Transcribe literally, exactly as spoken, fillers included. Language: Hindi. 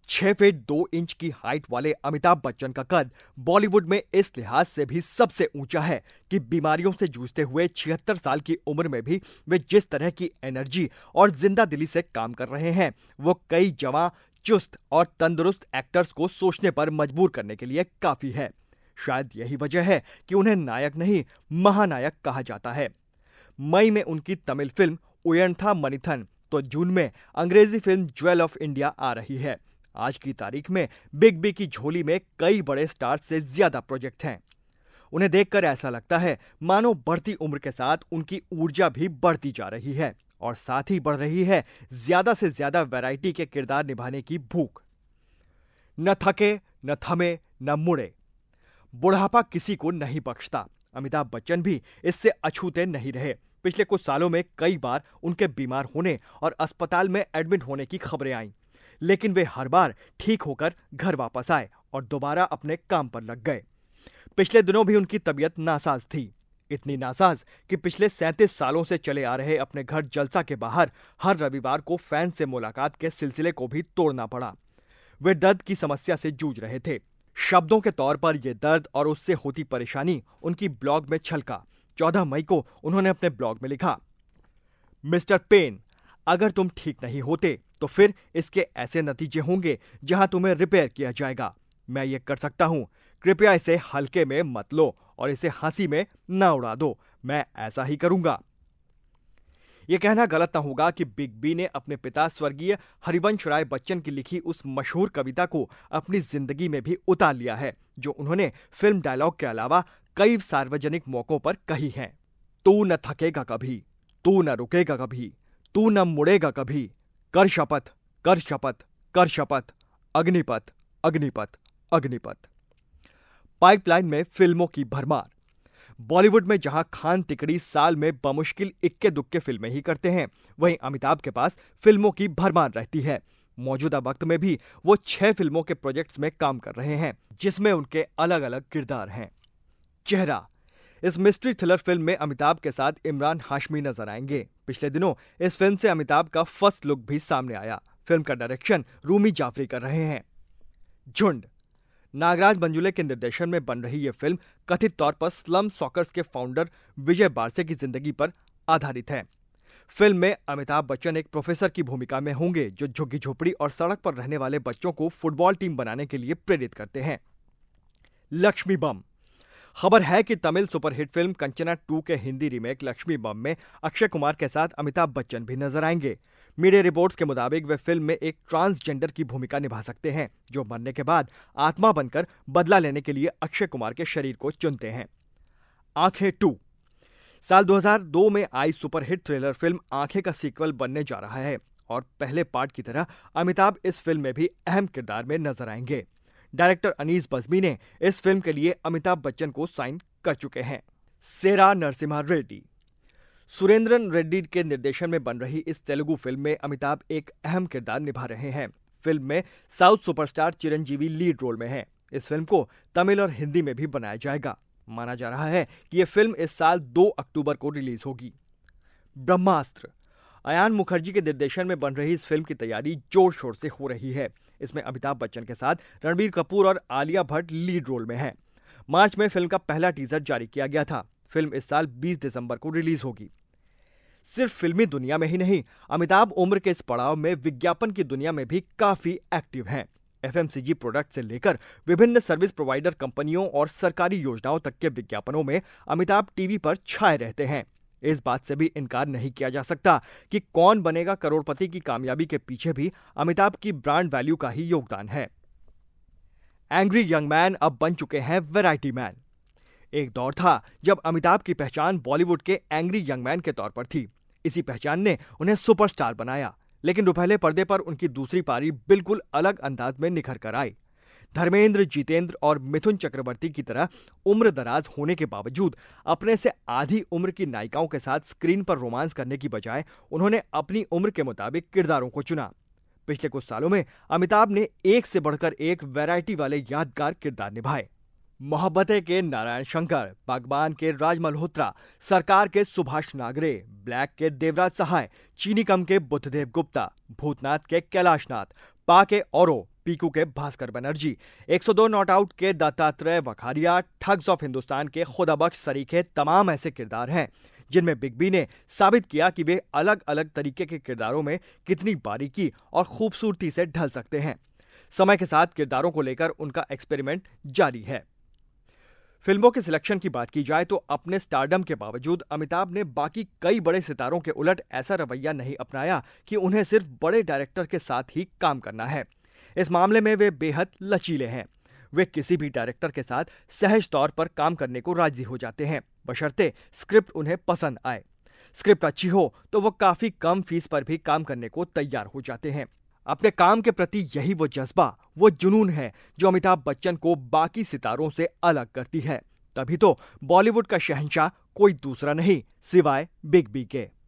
छह फीट दो इंच की हाइट वाले अमिताभ बच्चन का कद बॉलीवुड में इस लिहाज से भी सबसे ऊंचा है कि बीमारियों से जूझते हुए छिहत्तर साल की उम्र में भी वे जिस तरह की एनर्जी और जिंदा दिली से काम कर रहे हैं, वो कई जवां, चुस्त और तंदुरुस्त एक्टर्स को सोचने पर मजबूर करने के लिए काफी है। शायद यही वजह है कि उन्हें नायक नहीं, महानायक कहा जाता है। मई में उनकी तमिल फिल्म उयर्णथा मनिथन तो जून में अंग्रेजी फिल्म ज्वेल ऑफ इंडिया आ रही है। आज की तारीख में बिग बी की झोली में कई बड़े स्टार्स से ज्यादा प्रोजेक्ट हैं। उन्हें देखकर ऐसा लगता है मानो बढ़ती उम्र के साथ उनकी ऊर्जा भी बढ़ती जा रही है और साथ ही बढ़ रही है ज्यादा से ज्यादा वैरायटी के किरदार निभाने की भूख। न थके, न थमे, न मुड़े। बुढ़ापा किसी को नहीं बख्शता। अमिताभ बच्चन भी इससे अछूते नहीं रहे। पिछले कुछ सालों में कई बार उनके बीमार होने और अस्पताल में एडमिट होने की खबरें आईं, लेकिन वे हर बार ठीक होकर घर वापस आए और दोबारा अपने काम पर लग गए। पिछले दिनों भी उनकी तबीयत नासाज थी, इतनी नासाज कि पिछले सैंतीस सालों से चले आ रहे अपने घर जलसा के बाहर हर रविवार को फैन से मुलाकात के सिलसिले को भी तोड़ना पड़ा। वे दर्द की समस्या से जूझ रहे थे। शब्दों के तौर पर यह दर्द और उससे होती परेशानी उनकी ब्लॉग में छलका। चौदह मई को उन्होंने अपने ब्लॉग में लिखा, मिस्टर पेन, अगर तुम ठीक नहीं होते तो फिर इसके ऐसे नतीजे होंगे जहां तुम्हें रिपेयर किया जाएगा। मैं ये कर सकता हूं, कृपया इसे हल्के में मत लो और इसे हंसी में ना उड़ा दो। मैं ऐसा ही करूंगा। यह कहना गलत ना होगा कि बिग बी ने अपने पिता स्वर्गीय हरिवंश राय बच्चन की लिखी उस मशहूर कविता को अपनी जिंदगी में भी उतार लिया है, जो उन्होंने फिल्म डायलॉग के अलावा कई सार्वजनिक मौकों पर कही है। तू न थकेगा कभी, तू न रुकेगा कभी, तू न मुड़ेगा कभी, कर शपथ, कर शपथ, कर शपथ, अग्निपथ, अग्निपथ, अग्निपथ। पाइपलाइन में फिल्मों की भरमार। बॉलीवुड में जहां खान तिकड़ी साल में बमुश्किल इक्के दुक्के फिल्में ही करते हैं, वहीं अमिताभ के पास फिल्मों की भरमार रहती है। मौजूदा वक्त में भी वो छह फिल्मों के प्रोजेक्ट्स में काम कर रहे हैं, जिसमें उनके अलग अलग किरदार हैं। चेहरा। इस मिस्ट्री थ्रिलर फिल्म में अमिताभ के साथ इमरान हाशमी नजर आएंगे। पिछले दिनों इस फिल्म से अमिताभ का फर्स्ट लुक भी सामने आया। फिल्म का डायरेक्शन रूमी जाफरी कर रहे हैं। झुंड। नागराज मंजुले के निर्देशन में बन रही यह फिल्म कथित तौर पर स्लम सॉकर्स के फाउंडर विजय बारसे की जिंदगी पर आधारित है। फिल्म में अमिताभ बच्चन एक प्रोफेसर की भूमिका में होंगे, जो झुग्गी झोपड़ी और सड़क पर रहने वाले बच्चों को फुटबॉल टीम बनाने के लिए प्रेरित करते हैं। लक्ष्मी बम। खबर है कि Tamil superhit film Kanchana two के हिंदी रीमेक लक्ष्मी बम में अक्षय कुमार के साथ अमिताभ बच्चन भी नजर आएंगे। मीडिया रिपोर्ट्स के मुताबिक वे फिल्म में एक ट्रांसजेंडर की भूमिका निभा सकते हैं, जो मरने के बाद आत्मा बनकर बदला लेने के लिए अक्षय कुमार के शरीर को चुनते हैं। आंखें टू। साल दो हज़ार दो में आई सुपरहिट थ्रिलर फिल्म आंखें का सीक्वल बनने जा रहा है और पहले पार्ट की तरह अमिताभ इस फिल्म में भी अहम किरदार में नजर आएंगे। डायरेक्टर अनीस बज्मी ने इस फिल्म के लिए अमिताभ बच्चन को साइन कर चुके हैं। सेरा नरसिम्हा रेड्डी। सुरेंद्रन रेड्डी के निर्देशन में बन रही इस तेलुगु फिल्म में अमिताभ एक अहम किरदार निभा रहे हैं। फिल्म में south superstar Chiranjeevi lead role में हैं। इस फिल्म को तमिल और हिंदी में भी बनाया जाएगा। माना जा रहा है कि यह फिल्म इस साल दो अक्टूबर को रिलीज होगी। ब्रह्मास्त्र। अयान मुखर्जी के निर्देशन में बन रही इस फिल्म की तैयारी जोर शोर से हो रही है। इसमें अमिताभ बच्चन के साथ रणबीर कपूर और आलिया भट्ट लीड रोल में हैं। मार्च में फिल्म का पहला टीजर जारी किया गया था। फिल्म इस साल बीस दिसंबर को रिलीज होगी। सिर्फ फिल्मी दुनिया में ही नहीं, अमिताभ उम्र के इस पड़ाव में विज्ञापन की दुनिया में भी काफी एक्टिव हैं। एफएमसीजी प्रोडक्ट से लेकर विभिन्न सर्विस प्रोवाइडर कंपनियों और सरकारी योजनाओं तक के विज्ञापनों में अमिताभ टीवी पर छाए रहते हैं। इस बात से भी इनकार नहीं किया जा सकता कि कौन बनेगा करोड़पति की कामयाबी के पीछे भी अमिताभ की ब्रांड वैल्यू का ही योगदान है। एंग्री यंग मैन अब बन चुके हैं वैरायटी मैन। एक दौर था जब अमिताभ की पहचान बॉलीवुड के एंग्री यंग मैन के तौर पर थी। इसी पहचान ने उन्हें सुपरस्टार बनाया, लेकिन रुपहले पर्दे पर उनकी दूसरी पारी बिल्कुल अलग अंदाज में निखर कर आई। धर्मेंद्र, जितेंद्र और मिथुन चक्रवर्ती की तरह उम्र दराज होने के बावजूद अपने से आधी उम्र की नायिकाओं के साथ स्क्रीन पर रोमांस करने की बजाय उन्होंने अपनी उम्र के मुताबिक किरदारों को चुना। पिछले कुछ सालों में अमिताभ ने एक से बढ़कर एक वैरायटी वाले यादगार किरदार निभाए। मोहब्बतें के नारायण शंकर, बागबान के राज मल्होत्रा, सरकार के सुभाष नागरे, ब्लैक के देवराज सहाय, चीनी कम के बुद्धदेव गुप्ता, भूतनाथ के कैलाश नाथ, पा के औरो, पीकू के भास्कर बनर्जी, एक सौ दो नॉट आउट के दत्तात्रेय वखारिया, ठग्स ऑफ हिंदुस्तान के खुदाबख्श सरीखे तमाम ऐसे किरदार हैं जिनमें बिग बी ने साबित किया कि वे अलग अलग तरीके के किरदारों में कितनी बारीकी और खूबसूरती से ढल सकते हैं। समय के साथ किरदारों को लेकर उनका एक्सपेरिमेंट जारी है। फिल्मों के सिलेक्शन की बात की जाए तो अपने स्टारडम के बावजूद अमिताभ ने बाकी कई बड़े सितारों के उलट ऐसा रवैया नहीं अपनाया कि उन्हें सिर्फ बड़े डायरेक्टर के साथ ही काम करना है। इस मामले में वे बेहद लचीले हैं। वे किसी भी डायरेक्टर के साथ सहज तौर पर काम करने को राजी हो जाते हैं, बशर्ते स्क्रिप्ट उन्हें पसंद आए। स्क्रिप्ट अच्छी हो तो वो काफी कम फीस पर भी काम करने को तैयार हो जाते हैं। अपने काम के प्रति यही वो जज्बा, वो जुनून है जो अमिताभ बच्चन को बाकी सितारों से अलग करती है। तभी तो बॉलीवुड का शहंशाह कोई दूसरा नहीं सिवाय बिग बी के।